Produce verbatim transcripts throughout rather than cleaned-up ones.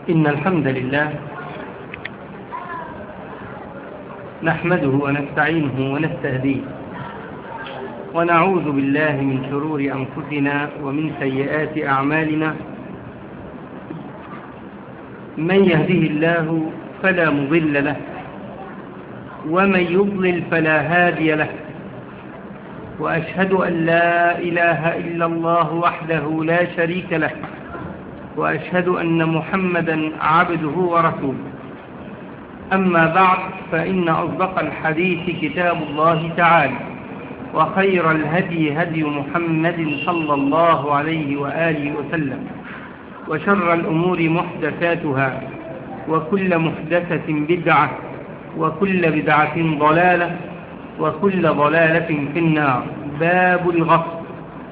إن الحمد لله نحمده ونستعينه ونستهديه ونعوذ بالله من شرور أنفسنا ومن سيئات أعمالنا. من يهده الله فلا مضل له ومن يضلل فلا هادي له، وأشهد أن لا إله إلا الله وحده لا شريك له، وأشهد أن محمدا عبده ورسوله. أما بعد، فإن أصدق الحديث كتاب الله تعالى، وخير الهدي هدي محمد صلى الله عليه وآله وسلم، وشر الأمور محدثاتها، وكل محدثة بدعة، وكل بدعة ضلالة، وكل ضلالة في النار. باب الغصب.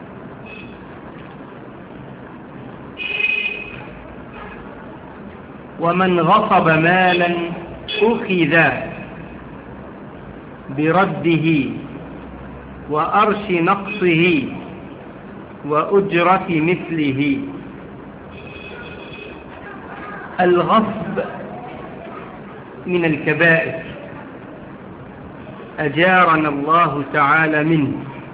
ومن غصب مالا أخذ برده وأرش نقصه وأجرة مثله. الغصب من الكبائر أجارنا الله تعالى منه،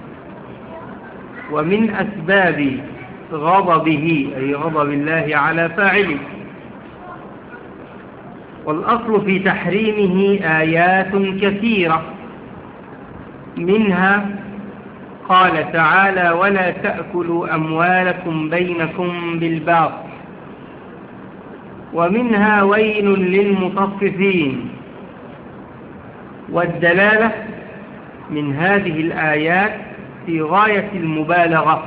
ومن أسباب غضبه أي غضب الله على فاعله. والأصل في تحريمه آيات كثيرة، منها قال تعالى: ولا تأكلوا أموالكم بينكم بالباطل، ومنها ويل للمطففين. والدلالة من هذه الآيات في غاية المبالغة،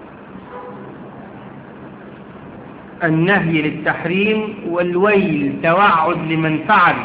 النهي للتحريم، والويل توعد لمن فعل.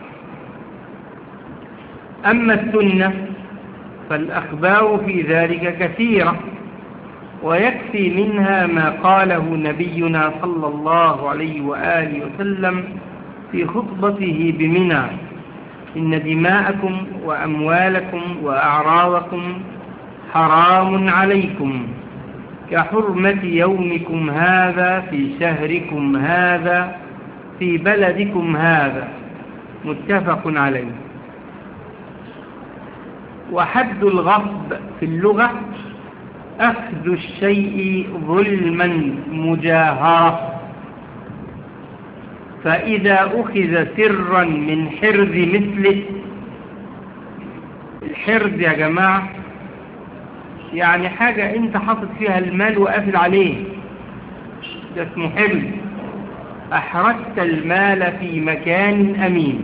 أما السنة فالأخبار في ذلك كثيرة، ويكفي منها ما قاله نبينا صلى الله عليه وآله وسلم في خطبته بمنى: إن دماءكم وأموالكم وأعراضكم حرام عليكم كحرمة يومكم هذا في شهركم هذا في بلدكم هذا. متفق عليه. وحد الغصب في اللغة أخذ الشيء ظلما مجاهرة، فإذا أخذ سرا من حرز مثله. الحرز يا جماعة يعني حاجة انت حاطط فيها المال وقافل عليه، ده اسمه حرز. أحرزت المال في مكان أمين،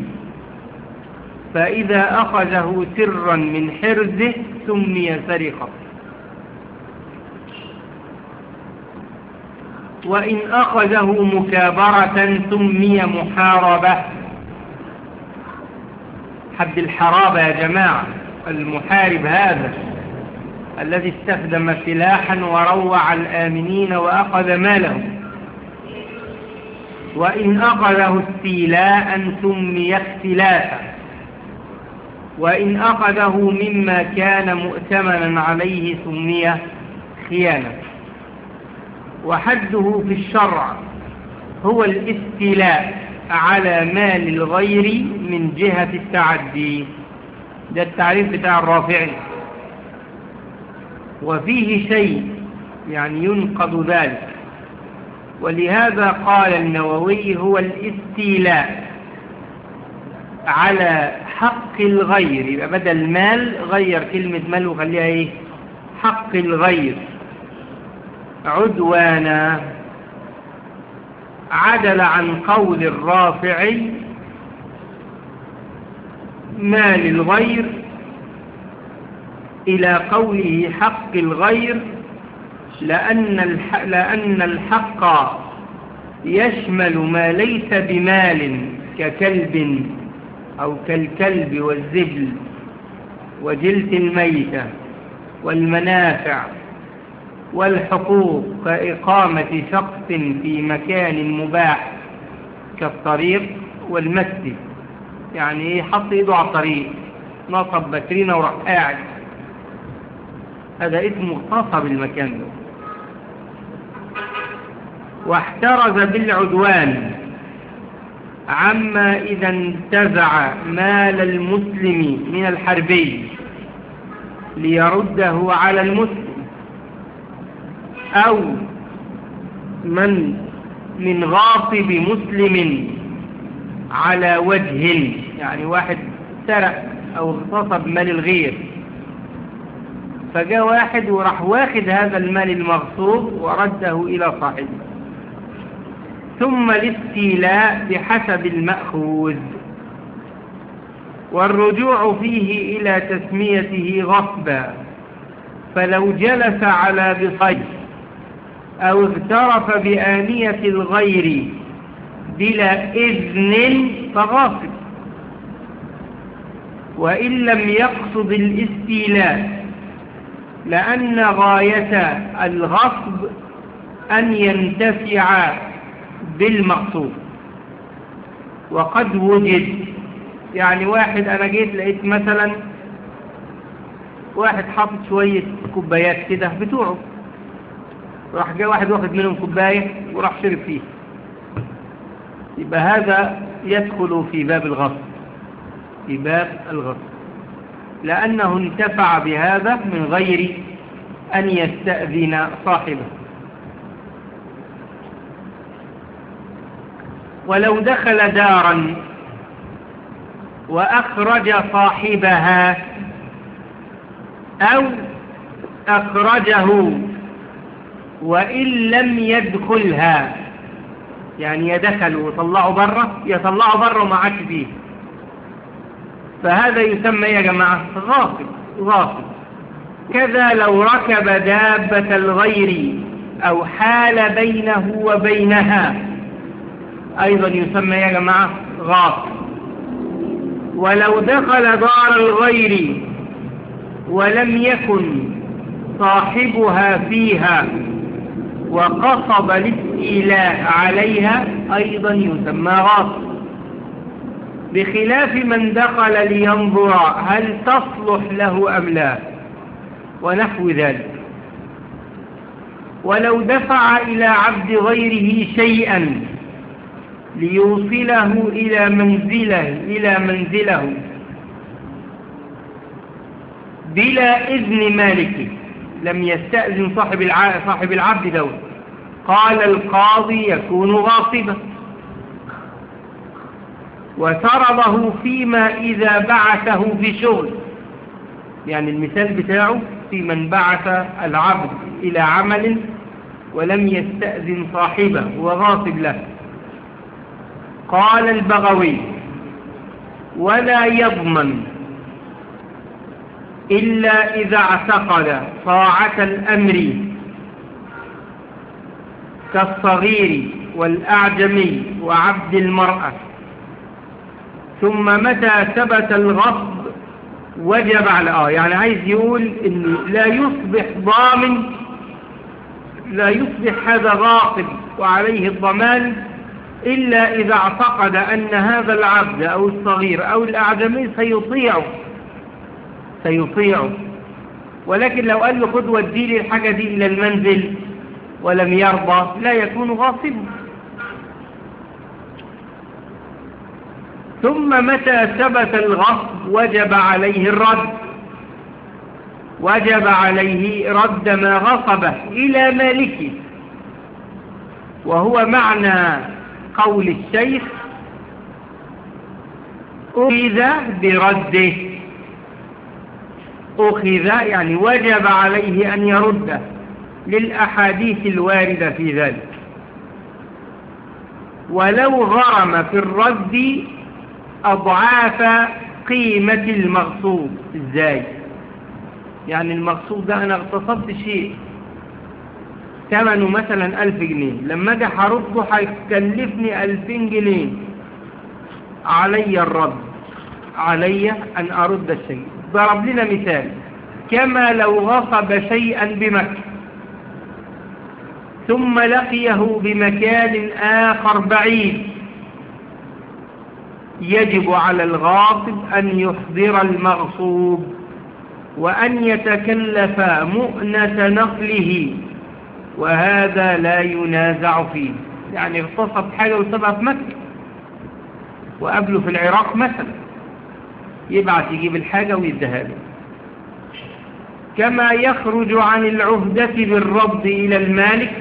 فإذا أخذه سرا من حرزه سمي سرقة. وإن أخذه مكابرة سمي محاربة. حد الحرابة يا جماعة المحارب هذا الذي استخدم سلاحا وروع الآمنين وأخذ مالهم. وإن أخذه استيلاء سمي اختلافا. وإن أخذه مما كان مؤتمنا عليه سمي خيانة. وحده في الشرع هو الاستيلاء على مال الغير من جهة التعدي. ده التعريف بتاع الرافعي. وفيه شيء يعني ينقض ذلك، ولهذا قال النووي: هو الاستيلاء على حق الغير. يبقى بدل مال غير كلمة مال وخليها ايه؟ حق الغير. عدوانا عدل عن قول الرافعي مال الغير إلى قوله حق الغير، لأن الحق, لأن الحق يشمل ما ليس بمال ككلب أو كالكلب والزبل وجلد الميتة والمنافع والحقوق، كإقامة شخص في مكان مباح كالطريق والمسجد. يعني حط إيده على الطريق، نصب بكرينة وراح قاعد، هذا اسمه اغتصب المكان ده. واحترز بالعدوان عما إذا انتزع مال المسلم من الحربي ليرده على المسلم، أو من من غاصب مسلم على وجه، يعني واحد سرق أو اغتصب مال الغير، فجاء واحد وراح واخد هذا المال المغصوب ورده إلى صاحبه. ثم الاستيلاء بحسب المأخوذ، والرجوع فيه إلى تسميته غصبا، فلو جلس على بصيد أو اغترف بآنية الغير بلا إذن فغاصب، وإن لم يقصد الاستيلاء، لأن غاية الغصب أن ينتفع بالمقصود. وقد وجد، يعني واحد أنا جيت لقيت مثلا واحد حاطط شوية كوبايات كده بتوعه، راح جاء واحد واخد منهم كوباية وراح شرب فيه، يبقى هذا يدخل في باب الغصب، في باب الغصب، لأنه انتفع بهذا من غير أن يستأذن صاحبه. ولو دخل دارا وأخرج صاحبها أو أخرجه وإن لم يدخلها، يعني يدخل وطلعه بره، يطلعه بره وما عادش فيه، فهذا يسمى يا جماعة غاصب. غاصب. كذا لو ركب دابة الغير أو حال بينه وبينها، أيضا يسمى يا جماعة غاصب. ولو دخل دار الغير ولم يكن صاحبها فيها وقصد الاستيلاء عليها، أيضا يسمى غاصب، بخلاف من دخل لينظر هل تصلح له أم لا ونحو ذلك. ولو دفع إلى عبد غيره شيئا ليوصله إلى منزله إلى منزله بلا إذن مالكه، لم يستأذن صاحب الع... صاحب العبد دوت، قال القاضي يكون غاصبا. وسربه فيما إذا بعثه في شغل، يعني المثال بتاعه في من بعث العبد إلى عمل ولم يستأذن صاحبه وغاصب له. قال البغوي: ولا يضمن إلا إذا اعتقد طاعة الأمر كالصغير والأعجمي وعبد المرأة. ثم متى ثبت الغصب وجب على آه يعني عايز يقول إن لا يصبح ضامن، لا يصبح هذا غاصب وعليه الضمان إلا إذا اعتقد أن هذا العبد أو الصغير أو الأعجمي سيطيعه سيطيعه ولكن لو قال له خذ ودي لي الحاجة دي إلى المنزل ولم يرضى لا يكون غاصبا. ثم متى ثبت الغصب وجب عليه الرد، وجب عليه رد ما غصبه إلى مالكه، وهو معنى قول الشيخ: أخذ برده. أخذ يعني وجب عليه أن يرده، للأحاديث الواردة في ذلك. ولو غرم في الرد أضعاف قيمة المغصوب. إزاي؟ يعني المغصوب ده أنا اغتصبت شيء ثمنه مثلا ألف جنيه، لما أجي هرده هيكلفني ألفين جنيه، علي الرد، علي أن أرد الشيء. ضرب لنا مثال: كما لو غصب شيئا بمكة ثم لقيه بمكان آخر بعيد، يجب على الغاصب أن يحضر المغصوب وأن يتكلف مؤنة نقله، وهذا لا ينازع فيه. يعني اغتصب حاجة وسبها في مكة، وقابله في العراق مثلا، يبعث يجيب الحاجة ويديها له. كما يخرج عن العهدة بالرد إلى المالك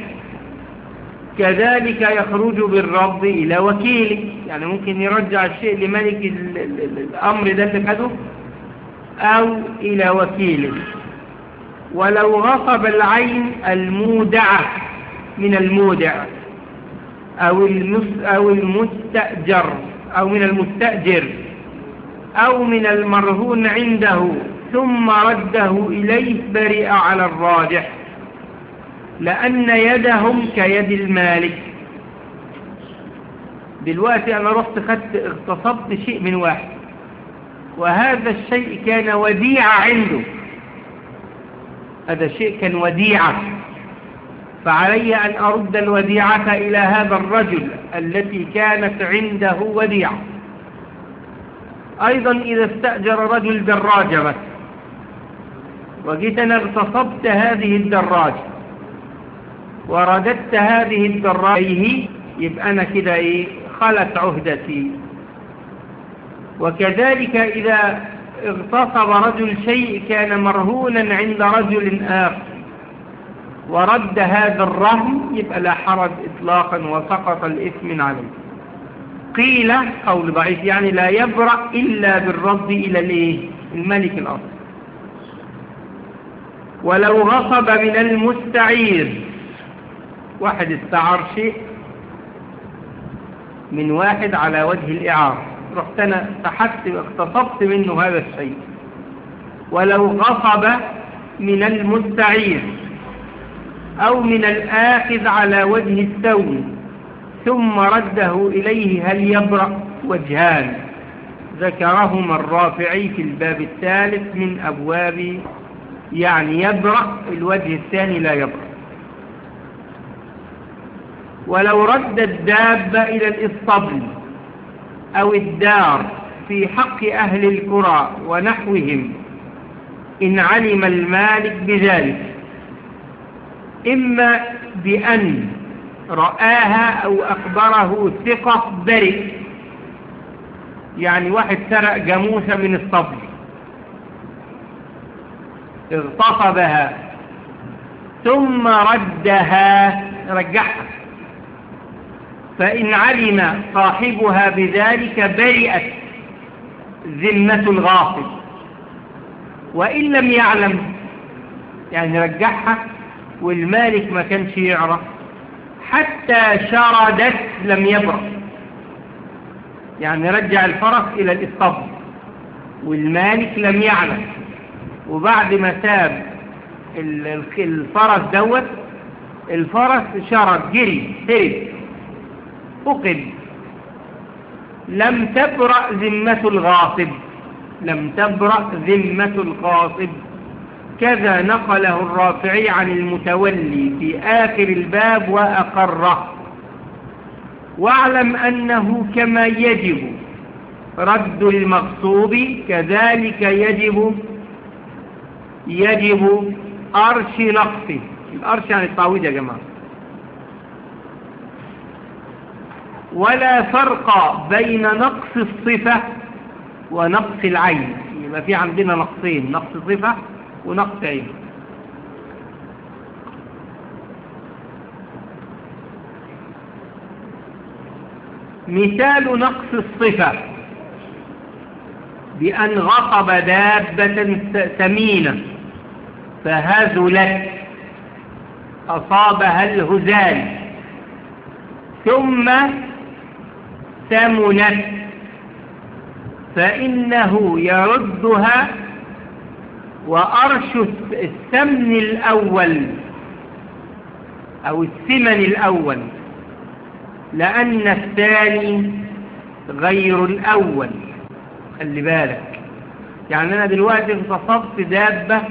كذلك يخرج بالرد إلى وكيله، يعني ممكن يرجع الشيء لملك الأمر ده اللي خده أو إلى وكيله. ولو غصب العين المودعة من المودع أو أو المستأجر أو من المستأجر أو من المرهون عنده ثم رده إليه برئ على الراجح، لأن يدهم كيد المالك. دلوقتي أنا رحت خدت اغتصبت شيء من واحد، وهذا الشيء كان وديعة عنده، هذا الشيء كان وديعة، فعلي أن أرد الوديعة إلى هذا الرجل التي كانت عنده وديعة. أيضا إذا استأجر رجل دراجة مثلا، وجيت أنا اغتصبت هذه الدراجة ورددت هذه الدراجة، يبقى أنا كده إيه خلت عهدتي. وكذلك إذا اغتصب رجل شيء كان مرهونا عند رجل آخر ورد هذا الرهن، يبقى لا حرج إطلاقا وسقط الإثم عليه. قيل قول ضعيف، يعني لا يبرأ إلا بالرد إلى الملك الأصل. ولو غصب من المستعير، واحد استعار شيء من واحد على وجه الإعارة، رحت أنا سحبت واغتصبت منه هذا الشيء. ولو غصب من المستعير أو من الآخذ على وجه السوء ثم رده إليه هل يبرأ؟ وجهان ذكرهما الرافعي في الباب الثالث من أبواب، يعني يبرأ، الوجه الثاني لا يبرأ. ولو رد الدابة إلى الإسطبل أو الدار في حق أهل القرى ونحوهم إن علم المالك بذلك، إما بأن رآها أو أخبره ثقة برئ، يعني واحد سرق جاموسة من الصبر اغتصبها ثم ردها رجعها، فإن علم صاحبها بذلك برئت ذمة الغاصب. وإن لم يعلم، يعني رجعها والمالك ما كانش يعرف حتى شردت لم يبرأ، يعني رجع الفرس إلى الإسطبل والمالك لم يعلم، وبعد ما ساب الفرس دوت الفرس شرد جري هرب فقد، لم تبرأ ذمة الغاصب، لم تبرأ ذمة الغاصب. كذا نقله الرافعي عن المتولي في آخر الباب وأقره. واعلم أنه كما يجب رد المغصوب كذلك يجب يجب أرش نقصه. الأرش يعني التعويض يا جماعة. ولا فرق بين نقص الصفة ونقص العين، يبقى في عندنا نقصين، نقص صفة ونقص عين. مثال نقص الصفة بأن غصب دابة ثمينة فهزلت أصابها الهزال ثم ثمنت، فإنه يردها وأرش الثمن الأول أو الثمن الأول، لأن الثاني غير الأول. خلي بالك، يعني أنا دلوقتي اغتصبت دابة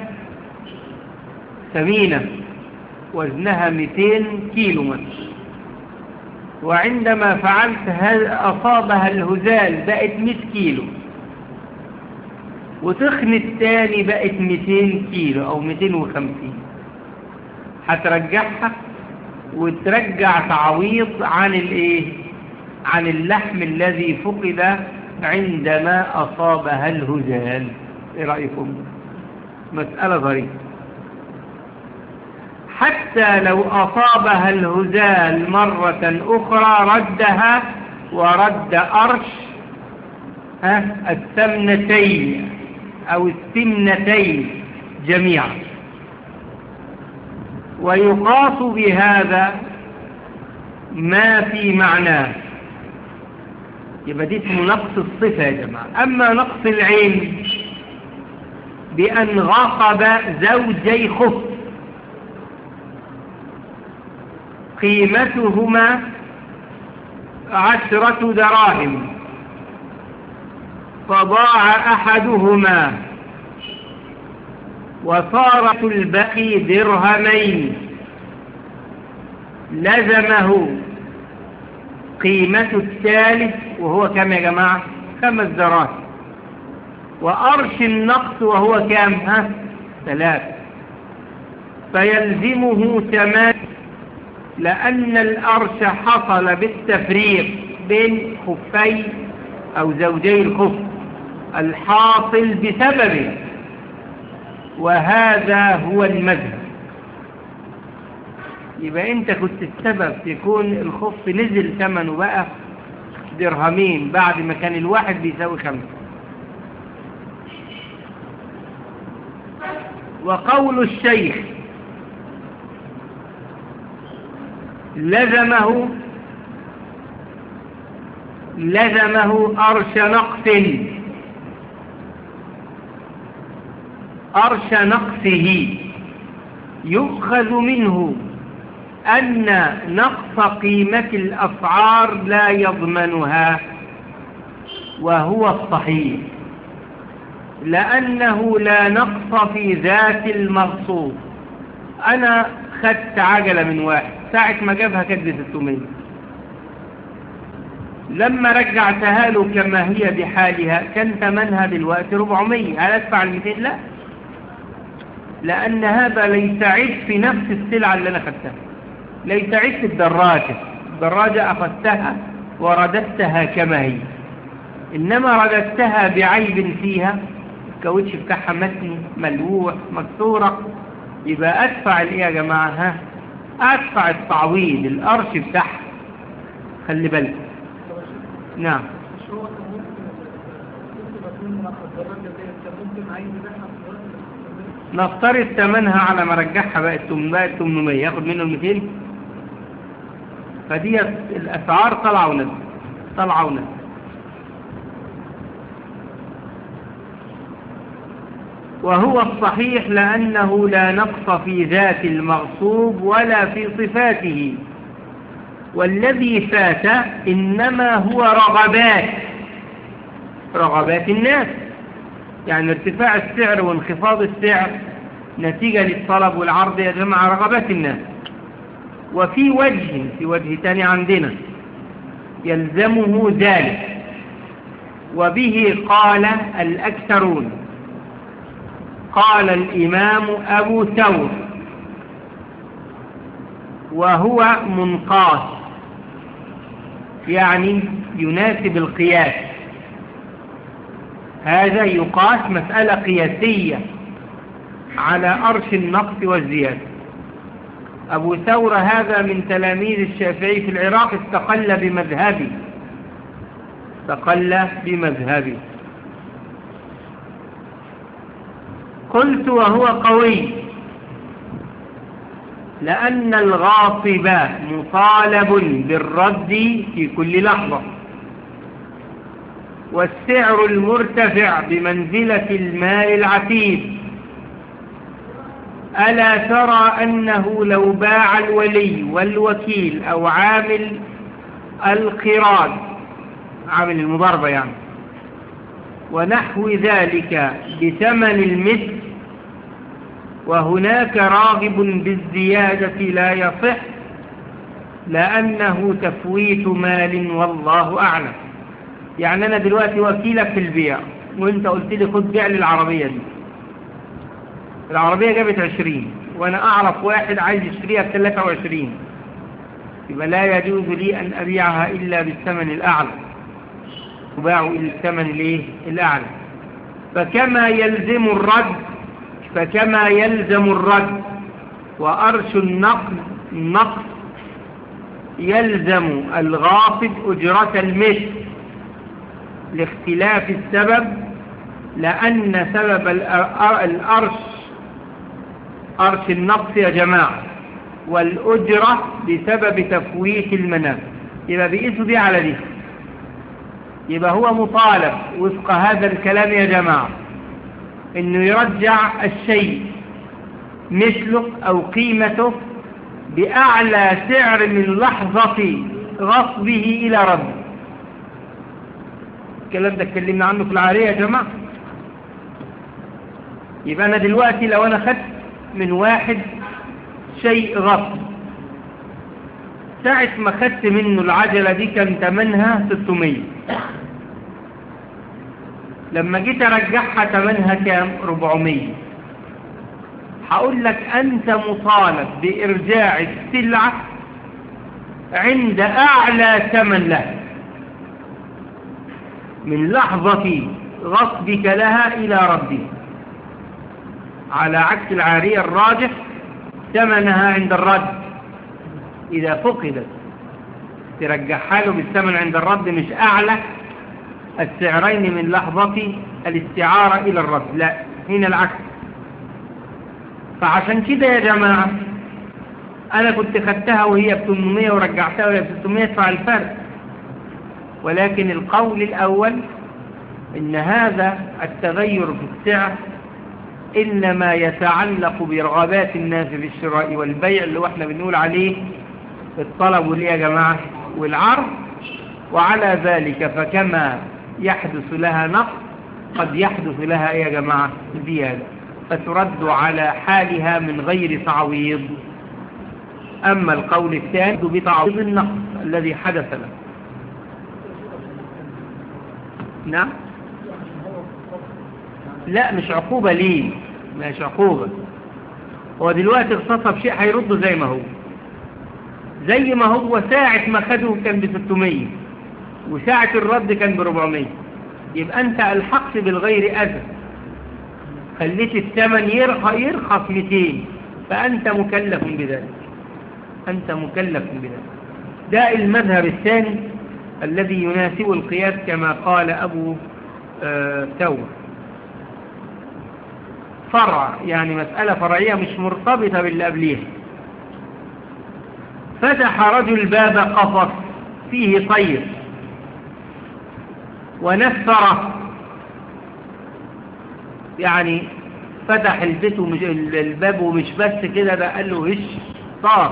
ثمينة وزنها مئتين كيلو مثلا، وعندما فعلت أصابها الهزال بقت مئة كيلو، وتخن الثاني بقت مئتين كيلو أو مئتين وخمسين، هترجعها وترجع تعويض عن الايه عن اللحم الذي فقد عندما أصابها الهزال. إيه رأيكم؟ مسألة ظريفة. حتى لو أصابها الهزال مرة أخرى ردها ورد أرش ها السمنتين أو السمنتين جميعا. ويقاس بهذا ما في معناه. يبقى دي اسمه نقص الصفة يا جماعة. أما نقص العين بأن غصب زوجي خف قيمتهما عشرة دراهم فضاع أحدهما وصارت البقي درهمين، لزمه قيمة الثالث وهو كم يا جماعة؟ خمس دراهم، وأرش النقص وهو كم؟ ها؟ ثلاثة، فيلزمه ثمان، لأن الأرش حصل بالتفريق بين خفي أو زوجي الخف الحاصل بسببه، وهذا هو المذهب. يبقى أنت كنت السبب تكون الخف نزل ثمنه بقى درهمين بعد ما كان الواحد بيساوي خمسة. وقول الشيخ لزمه لزمه أرش نقص أرش نقصه، يؤخذ منه أن نقص قيمة الأسعار لا يضمنها، وهو الصحيح، لأنه لا نقص في ذات المغصوب. أنا خدت عجلة من واحد ساعة ما جابها كانت ستمية، لما رجعتها له كما هي بحالها كان ثمنها دلوقتي أربعمية، هل أدفع المئتين؟ لا، لأن هذا ليس عيب في نفس السلعة اللي أنا خدتها، ليس عيب في الدراجة. الدراجة أخذتها ورددتها كما هي، إنما رددتها بعيب فيها، الكاوتش بتاعها متني ملوح مكسورة، يبقى أدفع الإيه يا جماعة؟ ها؟ أدفع التعويض القرش بتاعها. خلي بالك. نعم. نفترض ثمنها على ما رجعها بقت ثمانمية، ياخد منه مئتين، فدي الأسعار طلع ونزل طلع ونزل. وهو الصحيح لأنه لا نقص في ذات المغصوب ولا في صفاته، والذي فات إنما هو رغبات رغبات الناس، يعني ارتفاع السعر وانخفاض السعر نتيجة للطلب والعرض يا جماعة، رغبات الناس. وفي وجه في وجه تاني عندنا يلزمه ذلك، وبه قال الأكثرون. قال الإمام أبو ثور وهو منقاس، يعني يناسب القياس، هذا يقاس مسألة قياسية على أرش النقص والزيادة. أبو ثور هذا من تلاميذ الشافعي في العراق، استقل بمذهبه استقل بمذهبه قلت وهو قوي، لأن الغاصب مطالب بالرد في كل لحظة، والسعر المرتفع بمنزلة المال العتيد. ألا ترى أنه لو باع الولي والوكيل أو عامل القراض، عامل المضاربة يعني، ونحو ذلك بثمن المثل، وهناك راغب بالزيادة لا يصح، لأنه تفويت مال والله أعلم. يعني أنا دلوقتي وكيلك في البيع، وانت قلت لي خد بيع للعربية دي، العربية جابت عشرين، وانا اعرف واحد عايز يشتريها بثلاثة وعشرين، يبقى لا يجوز لي أن أبيعها إلا بالثمن الأعلى، تباع إلى الثمن الإيه؟ الأعلى. فكما يلزم الرد فكما يلزم الرد وأرش النقد النقد يلزم الغاصب أجرة المثل لاختلاف السبب، لأن سبب الأرش أرش النقص يا جماعة والأجرة بسبب تفويت المنافع. يبقى بيقيسوا دي على دي، يبقى هو مطالب وفق هذا الكلام يا جماعة إنه يرجع الشيء مثله أو قيمته بأعلى سعر من لحظة غصبه إلى رده. الكلام ده اتكلمنا عنه في العارية يا جماعة. يبقى أنا دلوقتي لو أنا خدت من واحد شيء غصب، ساعة ما خدت منه العجلة دي كان ثمنها ستمية، لما جيت أرجعها ثمنها كام؟ أربعمية. هقول لك أنت مطالب بإرجاع السلعة عند أعلى ثمن لها من لحظة غصبك لها إلى ردها، على عكس العارية الراجح ثمنها عند الرد إذا فقدت ترجعها له بالثمن عند الرد، مش أعلى السعرين من لحظة الاستعارة إلى الرد، لا هنا العكس. فعشان كده يا جماعة أنا كنت خدتها وهي ب ثمانمية ورجعتها وهي ب ستمية ادفع الفرق، ولكن القول الأول إن هذا التغير في السعر إنما يتعلق برغبات الناس في الشراء والبيع اللي احنا بنقول عليه الطلب والإيه يا جماعة والعرض، وعلى ذلك فكما يحدث لها نقص قد يحدث لها إيه يا جماعة زيادة، فترد على حالها من غير تعويض. أما القول الثاني بتعويض النقص الذي حدث له. نعم، لا مش عقوبة ليه، مش عقوبة. هو دلوقتي اغتصب شيء هيرده زي ما هو، زي ما هو ساعة ما خده كان ب ستمية وساعة الرد كان ب أربعمية، يبقى أنت ألحقت بالغير أذى، خليت الثمن يرخص مئتين، فأنت مكلف بذلك، أنت مكلف بذلك. ده المذهب الثاني الذي يناسب القياس كما قال أبو آه ثور. فرع يعني مسألة فرعية مش مرتبطة باللي قبليها. فتح رجل باب قفص فيه طير ونفره، يعني فتح البيت ومش الباب ومش بس كده، ده قال له هش طار،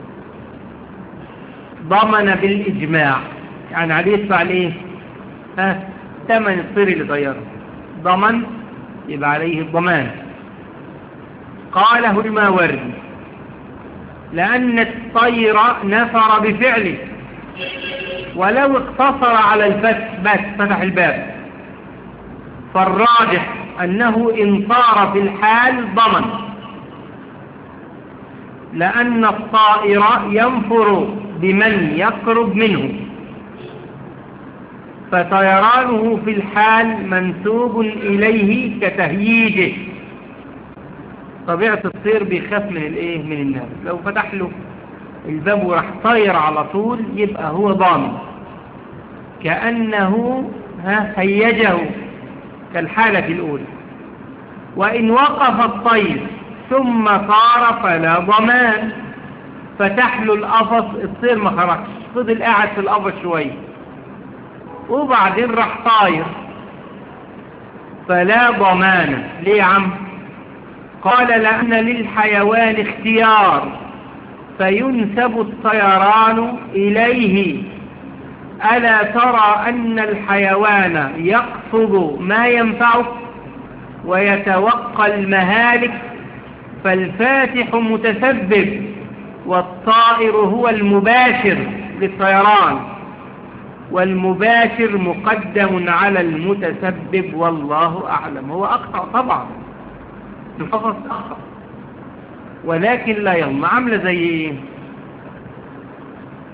ضمن بالإجماع، يعني عليه يدفع ليه؟ ها ثمن الطير اللي طيره، ضمن يبقى عليه الضمان. قاله الماوردي لأن الطير نفر بفعله، ولو اقتصر على الفتح بس فتح الباب، فالراجح أنه إن طار في الحال ضمن، لأن الطائر ينفر بمن يقرب منه، فطيرانه في الحال منسوب إليه كتهييجه. طبيعة الطير بيخاف من الايه من الناس، لو فتح له الباب وراح طاير على طول يبقى هو ضامن، كأنه ها هيجه كالحالة الأولى. وإن وقف الطير ثم طار فلا ضمان، فتح له القفص الطير ما خرجش، فضل قاعد في القفص شوية وبعدين راح طاير، فلا ضمان. ليه يا عم؟ قال لأن للحيوان اختيار فينسب الطيران إليه. ألا ترى أن الحيوان يقصد ما ينفعه ويتوقى المهالك، فالفاتح متسبب والطائر هو المباشر للطيران، والمباشر مقدم على المتسبب، والله أعلم. هو أقطع طبعا القفص أقطع، ولكن لا يضمن. عاملة زي ايه؟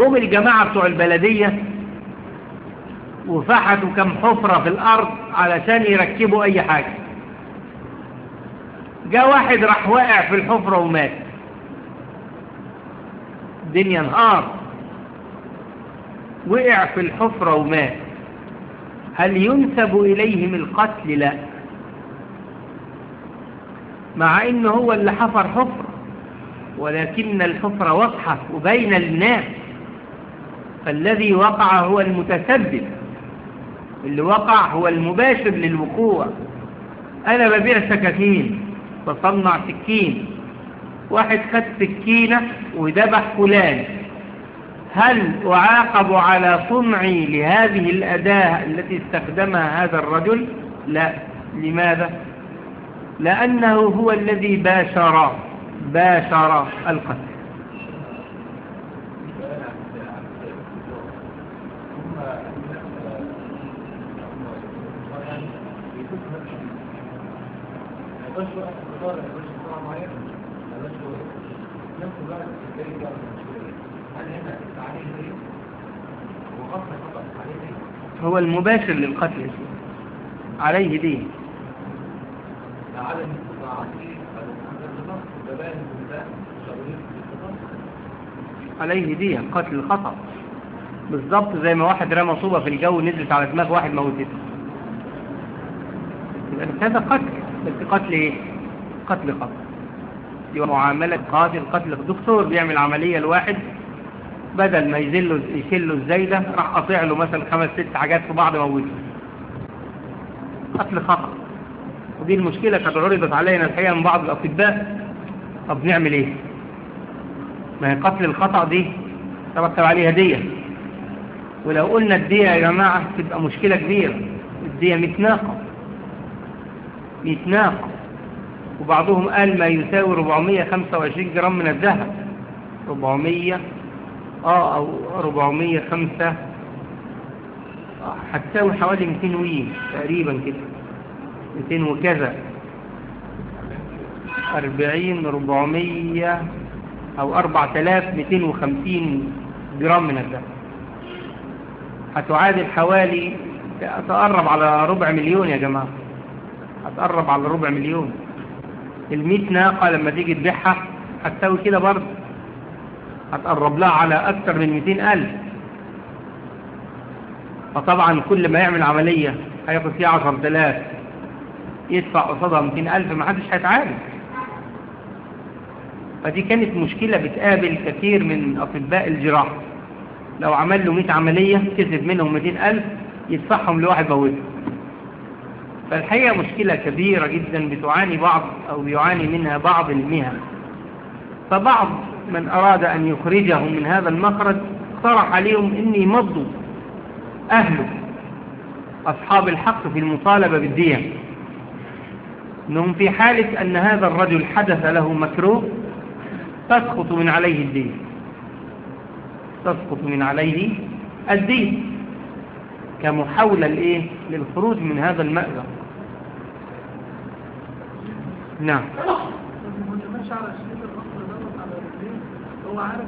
جم الجماعة بتوع البلدية وفحتوا كم حفرة في الأرض علشان يركبوا أي حاجة. جاء واحد راح واقع في الحفرة ومات، الدنيا نهار، وقع في الحفرة ومات، هل ينسب إليهم القتل؟ لا، مع إنه هو اللي حفر حفرة، ولكن الحفرة واضحة وبين الناس، فالذي وقع هو المتسبب، اللي وقع هو المباشر للوقوع. أنا ببيع سكاكين، بصنع سكين، واحد خد سكينة وذبح فلان، هل أعاقب على صنعي لهذه الأداة التي استخدمها هذا الرجل؟ لا. لماذا؟ لأنه هو الذي باشر باشر القتل. هو المباشر للقتل عليه دين. عليه دين قتل الخطأ، بالضبط زي ما واحد رمى صوبة في الجو نزلت على دماغ واحد موتته، هذا قتل، بس قتل ايه؟ قتل خطأ. يبقى معاملة قاتل قتل. الدكتور بيعمل عملية لواحد، بدل ما يزله يشيله الزايدة راح قاطع له مثلا خمس ست حاجات في بعض موته، قتل خطأ. ودي المشكلة قد عرضت علينا الحقيقة من بعض الأطباء. طب نعمل ايه؟ ما هي قتل الخطأ دي ترتب عليها دية، ولو قلنا الدية يا جماعة تبقى مشكلة كبيرة. الدية مئة ناقة، مئة ناقة، وبعضهم قال ما يساوي أربعمائة وخمسة وعشرين جرام من الذهب. أربعمائة اه او أربعمائة وخمسة آه هتساوي حوالي مئتين وين تقريبا كده، مئتين وكذا، أربعين أربعمائة او أربعة آلاف ومئتين وخمسين جرام من الذهب، هتعادل حوالي، هتقرب على ربع مليون يا جماعة، هتقرب على ربع مليون. المئة ناقة لما تيجي تبيعها هتساوي كده برضه، هتقرب لها على أكثر من مئتين ألف. فطبعا كل ما يعمل عملية هياخد فيها عشرة آلاف، يدفع قصادها مئتين ألف، ما حدش هيتعالج. فدي كانت مشكلة بتقابل كثير من أطباء الجراحة، لو عمل له مئة عملية كسب منهم مئتين ألف يدفعهم لواحد موته. فالحقيقة مشكلة كبيرة جدا بتعاني بعض أو يعاني منها بعض المهن. فبعض من أراد أن يخرجهم من هذا المخرج اقترح عليهم أن يمضوا أهله أصحاب الحق في المطالبة بالدية، أنهم في حالة أن هذا الرجل حدث له مكروه تسقط من عليه الدية، تسقط من عليه الدية كمحاولة لإيه؟ للخروج من هذا المأزق. نعم. هو عارف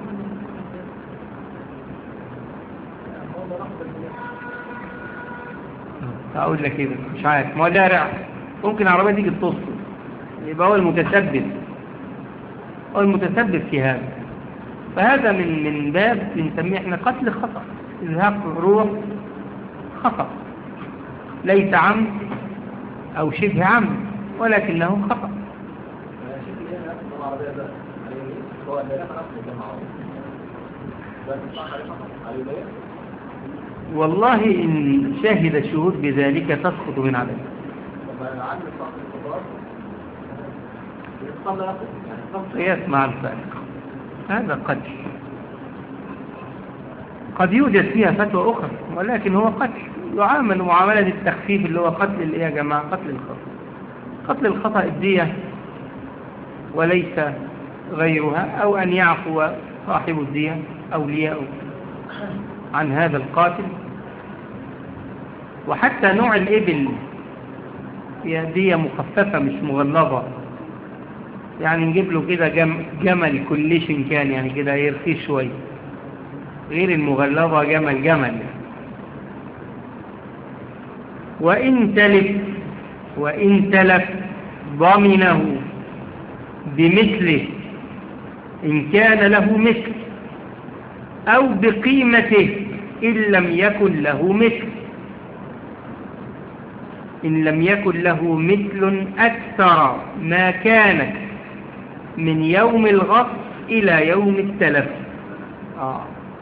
اقول لك كده مش عارف، ما هو دارع ممكن عربيه تيجي تصل، يبقى هو المتسبب، هو المتسبب في هذا. فهذا من من باب بنسميه احنا قتل خطأ، إزهاق روح خطأ، ليس عمد او شبه عمد ولكنه خطأ. والله إن شاهد الشهود بذلك تسقط من عليه. يسمع الفارق، هذا قتل. قد يوجد فيها فتوى أخرى ولكن هو قتل، يعامل معاملة التخفيف اللي هو قتل اللي يا جماعة قتل الخطأ. قتل الخطأ الدية وليس غيرها، أو أن يعفو صاحب الدية أولياءه عن هذا القاتل. وحتى نوع الإبل هي دية مخففة مش مغلظة، يعني نجيب له كده جم جمل كليشن كان يعني كده يرخيص شوية، غير المغلظة جمل جمل. وإن تلف وإن تلف ضمنه بمثله إن كان له مثل أو بقيمته إن لم يكن له مثل إن لم يكن له مثل أكثر ما كانت من يوم الغصب إلى يوم التلف. آه.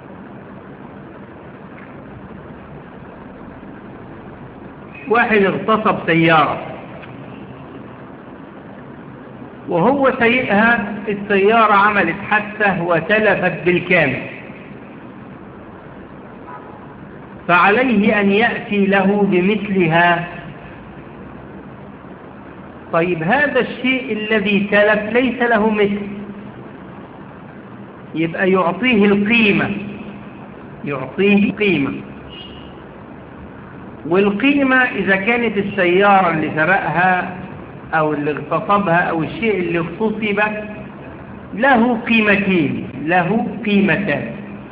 واحد اغتصب سيارة وهو سيئها، السيارة عملت حادثة وتلفت بالكامل، فعليه أن يأتي له بمثلها. طيب هذا الشيء الذي تلف ليس له مثل، يبقى يعطيه القيمة، يعطيه قيمة. والقيمة إذا كانت السيارة اللي سرقها أو اللي اغتصبها أو الشيء اللي اغتصب له قيمتين، له قيمتان،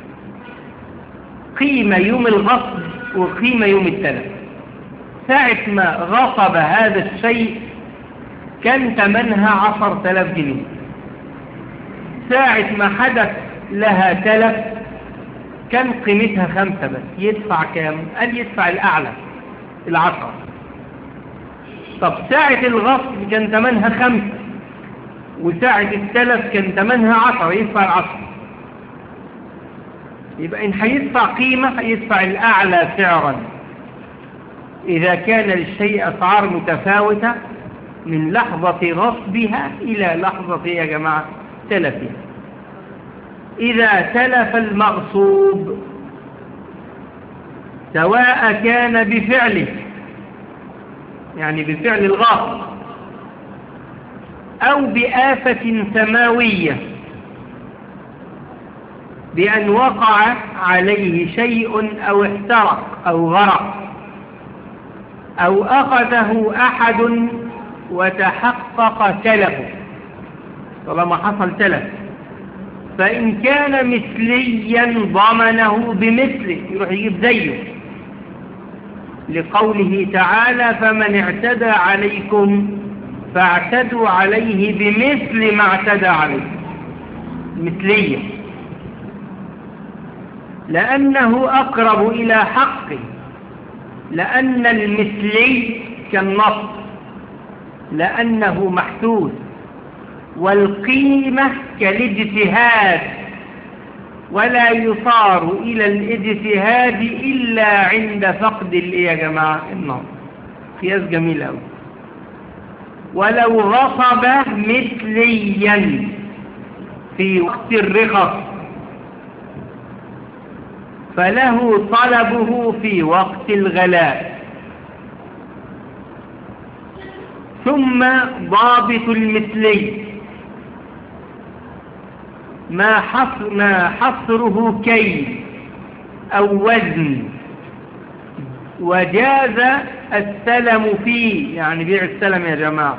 قيمة يوم الغصب وقيمة يوم التلف. ساعة ما غصب هذا الشيء كان ثمنها عشر تلاف جنيه، ساعة ما حدث لها تلف كان قيمتها خمسة بس. يدفع كام؟ قال يدفع الأعلى العشرة. طب ساعة الغصب كان ثمنها خمسة وساعة التلف كان ثمنها عشرة، يدفع العشرة. يبقى إن هيدفع قيمة هيدفع الأعلى سعرا إذا كان للشيء أسعار متفاوتة من لحظة غصبها إلى لحظة يا جماعة تلفها. إذا تلف المغصوب سواء كان بفعله، يعني بفعل الغاصب، أو بآفة سماوية بأن وقع عليه شيء أو احترق أو غرق أو أخذه أحد وتحقق تلفه، طالما حصل تلف، فإن كان مثليا ضمنه بمثله، يروح يجيب زيه، لقوله تعالى فمن اعتدى عليكم فاعتدوا عليه بمثل ما اعتدى عليه، مثلية، لأنه أقرب إلى حقه، لأن المثلي كالنص لأنه محدود، والقيمة كالاجتهاد، ولا يصار إلى الاجتهاد إلا عند فقد اللي يا جماعة النص. قياس جميل أوي. ولو غصب مثليا في وقت الرخص فله طلبه في وقت الغلاء. ثم ضابط المثلي ما حصر ما حصره كيل أو وزن، وجاز السلم فيه، يعني بيع السلم يا جماعة.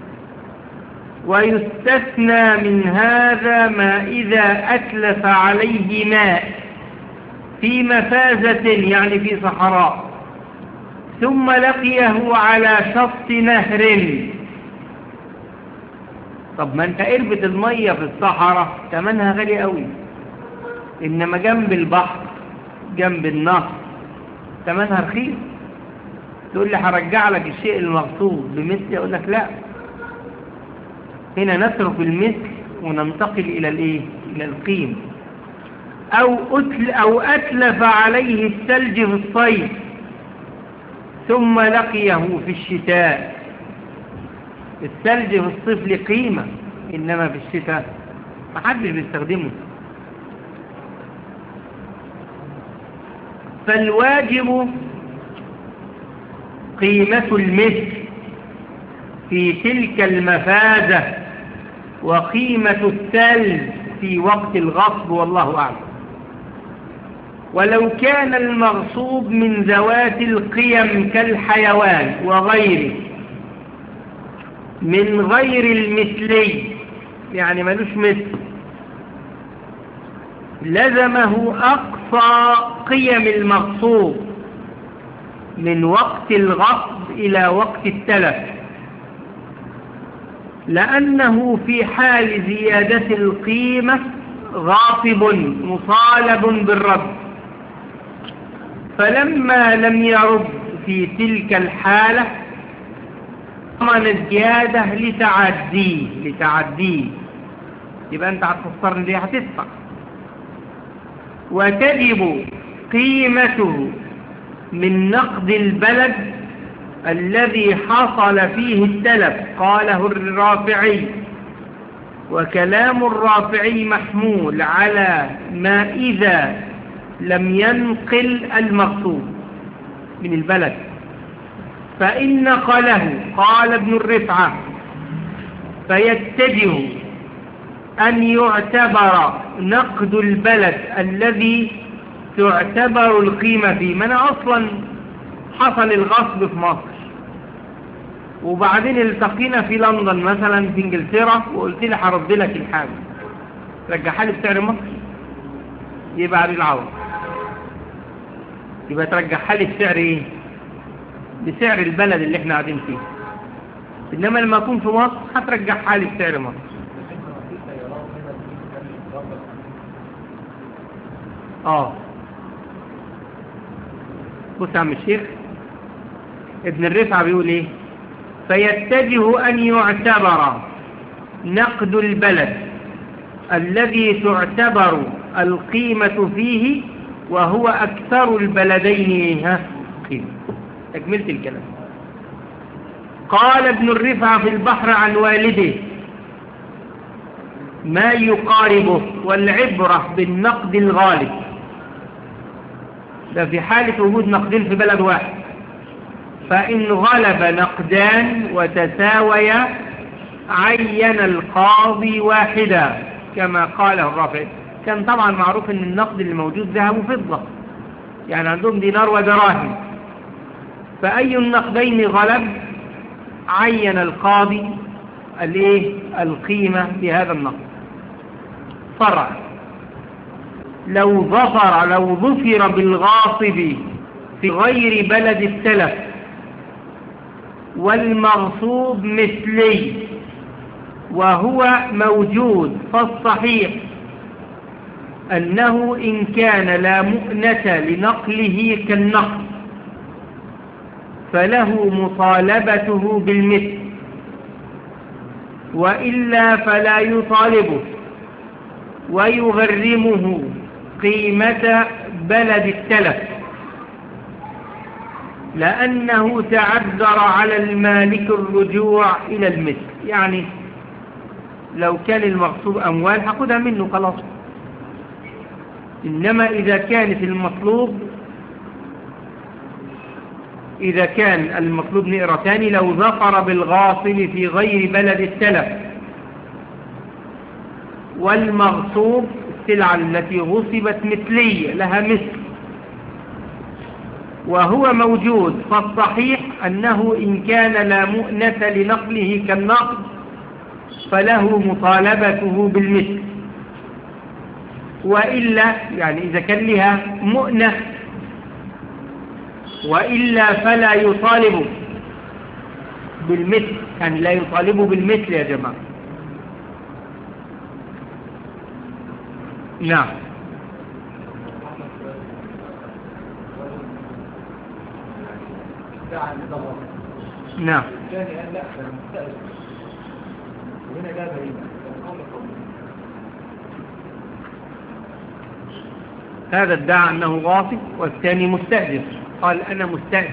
ويستثنى من هذا ما إذا أتلف عليه ماء في مفازة، يعني في صحراء، ثم لقيه على شط نهر. طب ما انت قربة المية في الصحراء ثمنها غالي قوي، انما جنب البحر جنب النهر ثمنها رخيص. تقول لي هرجع لك الشيء المغصوب بمثل، اقول لك لا، هنا نترك المثل وننتقل الى الايه، الى القيم. او أتل او اتلف عليه الثلج في الصيف ثم لقيه في الشتاء. الثلج في الصيف له قيمة، إنما في الشتاء ما حدش بيستخدمه. فالواجب قيمة المثل في تلك المفازة، وقيمة الثلج في وقت الغصب، والله أعلم. ولو كان المغصوب من ذوات القيم كالحيوان وغيره من غير المثلي، يعني ملوش مثل، لزمه أقصى قيم المغصوب من وقت الغصب إلى وقت التلف، لأنه في حال زيادة القيمة غاصب مطالب بالرد، فلما لم يرد في تلك الحالة ضمن الزيادة لتعديه لتعديه يبقى أنت هتخسرني دي هتدفع، وتجب قيمته من نقد البلد الذي حصل فيه التلف. قاله الرافعي، وكلام الرافعي محمول على ما إذا لم ينقل المغصوب من البلد، فإن نقله قال ابن الرفعة فيتجه أن يعتبر نقد البلد الذي تعتبر القيمة فيه. ما أنا أصلا حصل الغصب في مصر وبعدين التقينا في لندن مثلا في انجلترا وقلت لي هرد لك الحاجة، رجعها لي بسعر مصر، يبقى عليه العوض، يبقى ترجعها لي بسعر ايه؟ بسعر البلد اللي احنا قاعدين فيه. انما لما اكون في مصر هترجعها لي بسعر مصر. اه بص يا عم الشيخ، ابن الرفعة بيقول ايه؟ فيتجه ان يعتبر نقد البلد الذي تعتبر القيمة فيه وهو اكثر البلدين ها قيمة. اكملت الكلام. قال ابن الرفعة في البحر عن والده ما يقاربه، والعبرة بالنقد الغالب، ده في حالة وجود نقدين في بلد واحد. فإن غلب نقدان وتساويا عين القاضي واحدا كما قاله الرافعي. كان طبعا معروف ان النقد اللي موجود ذهب وفضة، يعني عندهم دينار ودراهم، فأي النقدين غلب عين القاضي الايه القيمة لهذا النقد. فرع لو ظفر لو ظفر بالغاصب في غير بلد التلف والمغصوب مثلي وهو موجود، فالصحيح أنه إن كان لا مؤنة لنقله كالنقل فله مطالبته بالمثل، وإلا فلا يطالبه ويغرمه قيمة بلد التلف، لأنه تعذر على المالك الرجوع إلى المثل. يعني لو كان المغصوب أموال هاخدها منه خلاص، إنما إذا كانت المطلوب إذا كان المطلوب نقرة تاني لو ظفر بالغاصب في غير بلد التلف والمغصوب السلعة التي غصبت مثلية لها مثل وهو موجود، فالصحيح أنه إن كان لا مؤنة لنقله كالنقد فله مطالبته بالمثل، وإلا يعني إذا كان لها مؤنة وإلا فلا يطالب بالمثل، يعني لا يطالب بالمثل يا جماعة. نعم. نعم. هذا ادعى أنه غاصب والثاني مستأجر، قال أنا مستأجر.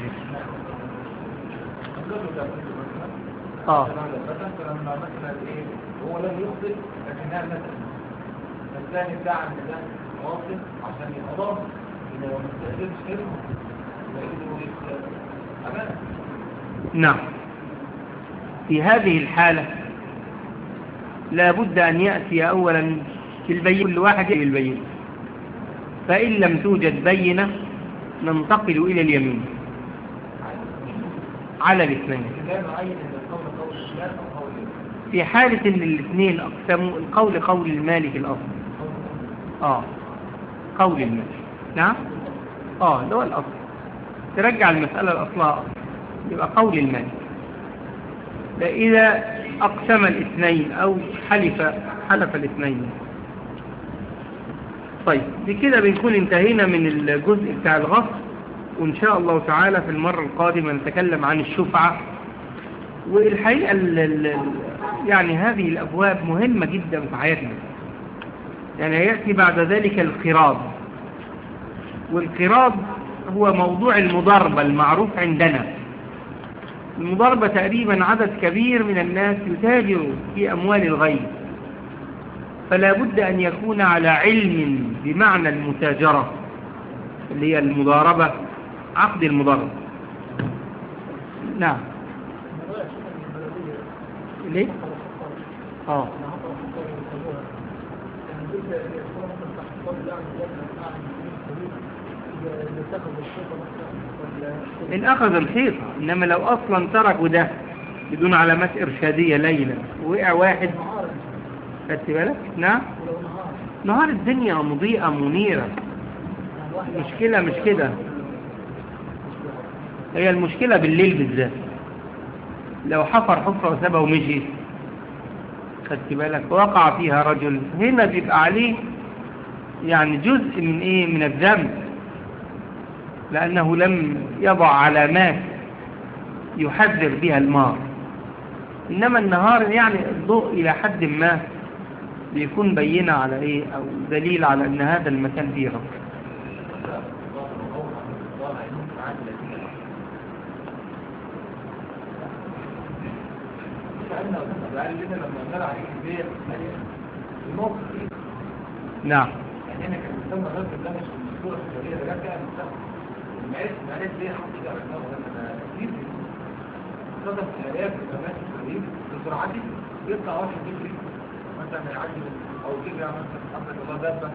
آه. هو لم يخطئ لكنها مثلا الثاني ادعى ان ده غاصب عشان يقضى إذا هو مستأجر مش كده يبقى أمانة. نعم. في هذه الحالة لا بد أن يأتي أولا بالبينة، كل واحد يأتي بالبينة، فإن لم توجد بينة ننتقل إلى اليمين على الاثنين. في حالة ان الاثنين اقسموا القول قول المالك الاصل، اه قول المالك. نعم اه اللي هو الأصل، ترجع المسألة لأصلها أصل، يبقى قول المالك. فإذا أقسم الاثنين أو حلف حلف الاثنين. طيب بكده بنكون انتهينا من الجزء بتاع الغصب، وإن شاء الله تعالى في المرة القادمة نتكلم عن الشفعة. والحقيقة ال ال يعني هذه الأبواب مهمة جدا في حياتنا. يعني يأتي بعد ذلك القراض، والقراض هو موضوع المضاربة المعروف عندنا. المضاربة تقريبا عدد كبير من الناس يتاجر في أموال الغير، فلا بد أن يكون على علم بمعنى المتاجرة اللي هي المضاربة، عقد المضاربة. نعم ليه؟ اه إن أخذ الحيطة، إنما لو أصلا تركوا ده بدون علامات إرشادية ليلا وقع واحد، خدت بالك؟ نعم نهار الدنيا مضيئة منيرة، مشكلة مش كده، هي المشكلة بالليل بالذات. لو حفر حفرة وسابها ومشي، خدت بالك، وقع فيها رجل، هنا بيبقى عليه يعني جزء من ايه من الذنب، لأنه لم يضع علامات يحذر بها المار. إنما النهار يعني الضوء إلى حد ما بيكون بينة على إيه أو دليل على أن هذا المكان فيه رب. نعم يعني كان بيسمى غير ده مش الصورة الشرعية ده كان مستخدم المعيش معيش ليه حط ده على النظر لما كتير صدف الآلاف الزمان الكريم بسرعتي يطلع واحد يجري مثلا يعدي أو يجري مثلا عندك الله دابة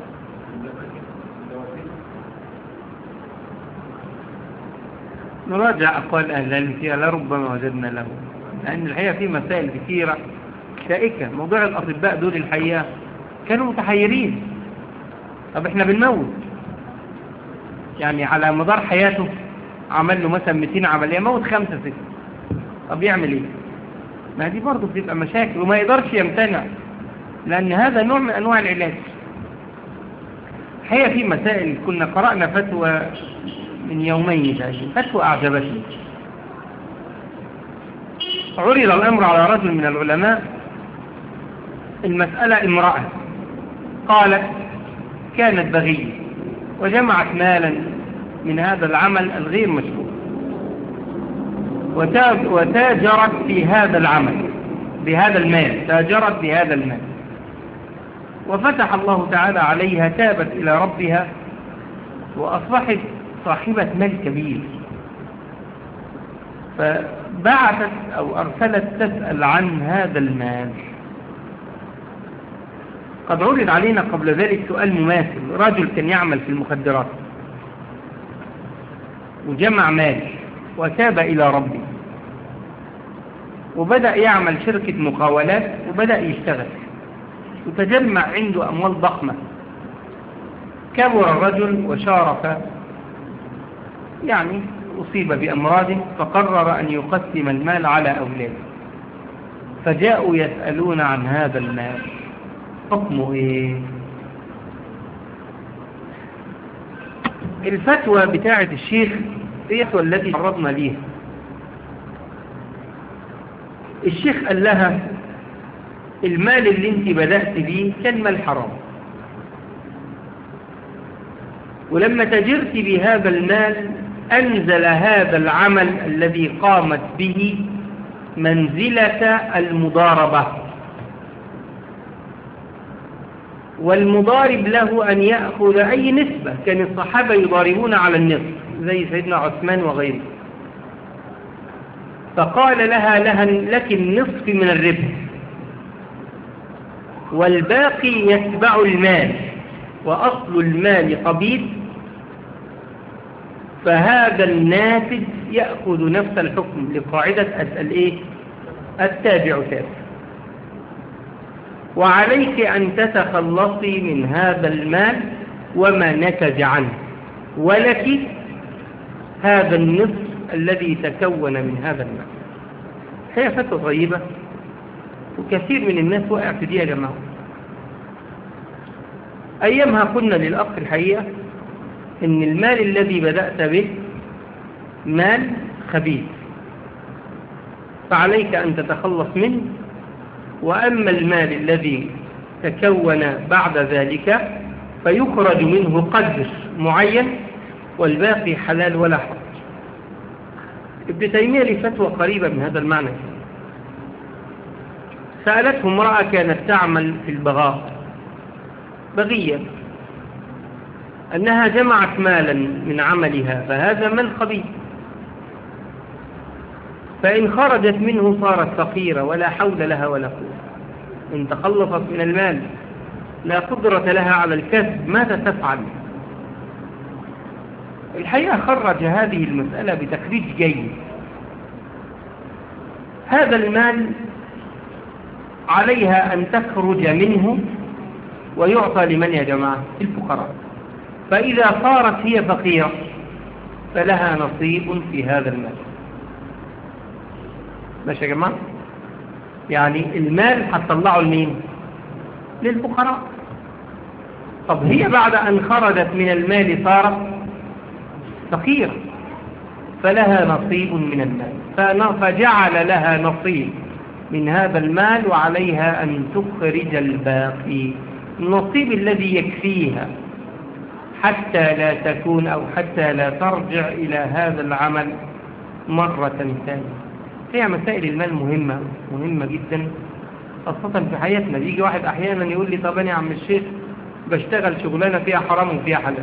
نراجع أقوال أهل العلم فيها لربما وجدنا له، لأن الحقيقة في مسائل كثيرة شائكة. موضوع الأطباء دول الحقيقة كانوا متحيرين. طب احنا بنموت يعني على مدار حياته عمل له مثلا مئتين عملية، موت خمسة ستة، طب يعمل ايه؟ ما دي برضه بتبقى مشاكل وما يقدرش يمتنع، لأن هذا نوع من أنواع العلاج. الحقيقة في مسائل كنا قرأنا فتوى من يومين تقريبا، فتوى أعجبتني. عرض الأمر على رجل من العلماء، المسألة امرأة قالت كانت بغية وجمعت مالا من هذا العمل الغير مشروع وتاجرت في هذا العمل بهذا المال، تاجرت بهذا المال وفتح الله تعالى عليها، تابت إلى ربها وأصبحت صاحبة مال كبير. فبعثت أو أرسلت تسأل عن هذا المال. قد عرض علينا قبل ذلك سؤال مماثل. رجل كان يعمل في المخدرات وجمع مال وتاب إلى ربه وبدأ يعمل شركة مقاولات وبدأ يشتغل وتجمع عنده أموال ضخمة. كبر الرجل وشارف، يعني أصيب بأمراض، فقرر أن يقسم المال على أولاده، فجاءوا يسألون عن هذا المال حكمه إيه؟ الفتوى بتاعة الشيخ هي التي تعرضنا ليها. الشيخ قال لها المال اللي انت بدأت به كان مال حرام، ولما تجرت بهذا المال أنزل هذا العمل الذي قامت به منزلة المضاربة، والمضارب له أن يأخذ أي نسبة. كان الصحابة يضاربون على النصف زي سيدنا عثمان وغيره، فقال لها لها لك النصف من الربح والباقي يتبع المال، وأصل المال قبيض، فهذا الناتج يأخذ نفس الحكم لقاعدة الإيه؟ التابع تابع. وعليك أن تتخلصي من هذا المال وما نتج عنه، ولك هذا النصف الذي تكون من هذا المال. هي فتوى طيبة، وكثير من الناس وقع في دي يا جماعة. أيامها قلنا للأخ الحقيقة إن المال الذي بدأت به مال خبيث، فعليك أن تتخلص منه، وأما المال الذي تكون بعد ذلك فيخرج منه قدر معين والباقي حلال ولا حرج. ابن تيمية لفتوى قريبة من هذا المعنى. سألته امرأة كانت تعمل في البغاء بغية، أنها جمعت مالا من عملها، فهذا مال خبيث، فإن خرجت منه صارت فقيرة ولا حول لها ولا قوة، إن تخلصت من المال لا قدرة لها على الكسب، ماذا تفعل؟ الحقيقة خرج هذه المسألة بتخريج جيد. هذا المال عليها أن تخرج منه ويعطى لمن يا جماعة؟ الفقراء. فإذا صارت هي فقيرة فلها نصيب في هذا المال. ماشي يا جماعة؟ يعني المال هتطلعه لمين؟ للفقراء. طب هي بعد أن خرجت من المال صارت فقيرة، فلها نصيب من المال، فجعل لها نصيب من هذا المال، وعليها أن تخرج الباقي، النصيب الذي يكفيها حتى لا تكون أو حتى لا ترجع إلى هذا العمل مرة ثانية. هي مسائل المال مهمة مهمة جدا، خاصة في حياتنا. بيجي واحد أحيانا يقول لي طب أنا يا عم الشيخ بشتغل شغلانة فيها حرام وفيها حلال،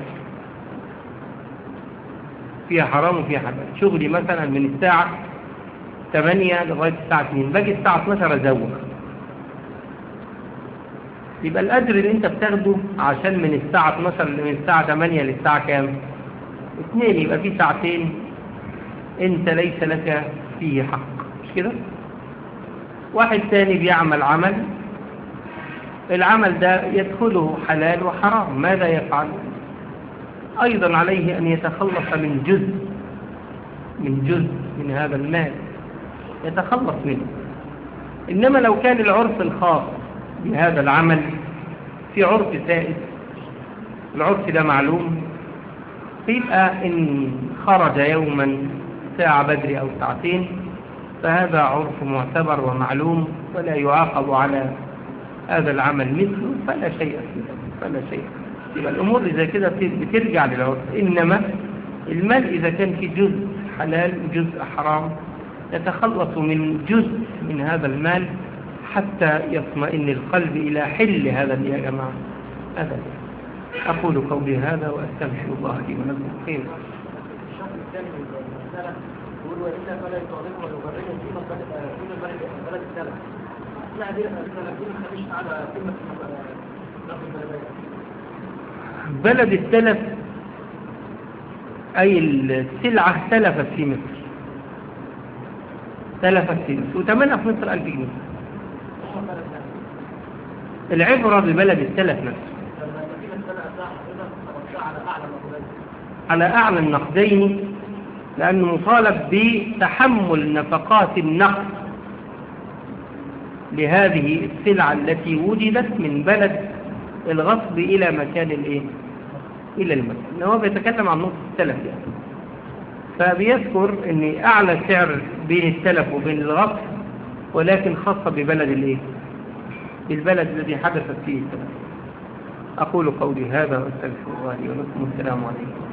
فيها حرام وفيها حلال. شغلي مثلا من الساعة ثمانية لغاية الساعة اثنين، باجي الساعة اثناشر أزوغ، يبقى الأجر اللي أنت بتاخده عشان من الساعة اثناشر من الساعة ثمانية للساعة كام؟ اثنين، يبقى في ساعتين أنت ليس لك فيه حق، مش كده؟ واحد ثاني بيعمل عمل، العمل ده يدخله حلال وحرام، ماذا يفعل؟ أيضا عليه أن يتخلص من جزء من جزء من هذا المال، يتخلص منه. إنما لو كان العرف الخاص بهذا العمل في عرف سائد، العرف ده معلوم، يبقى إن خرج يوما ساعة بدري أو ساعتين فهذا عرف معتبر ومعلوم ولا يعاقب على هذا العمل مثله، فلا شيء فيه، فلا شيء. يبقى الأمور إذا كده بترجع للعرف. إنما المال إذا كان في جزء حلال وجزء حرام يتخلص من جزء من هذا المال حتى يطمئن القلب إلى حل هذا يا جماعة. هذا أقول قولي هذا وأستغفر الله لي ولكم. خير. الشرط الثاني من المسألة يقول وإلا فلا يطالبه ويبرئه فيما بلد بلد السلف. لا دي السلف دي ما تخليش على قيمة نقل البلدية. بلد السلف أي السلعة سلفت في مصر، سلفت في مصر وثمنها في مصر ألف جنيه. العبرة ببلد السلف نفسه. على أعلى النقدين، لأنه مطالب بتحمل نفقات النقد لهذه السلعة التي وجدت من بلد الغصب إلى مكان الإيه؟ إلى المكان. هو بيتكلم عن نص السلف يعني. فبيذكر أن أعلى سعر بين السلف وبين الغصب، ولكن خاصة ببلد الإيه؟ بالبلد الذي حدثت فيه السلف. أقول قولي هذا وأستغفر الله لي ولكم. السلام عليكم.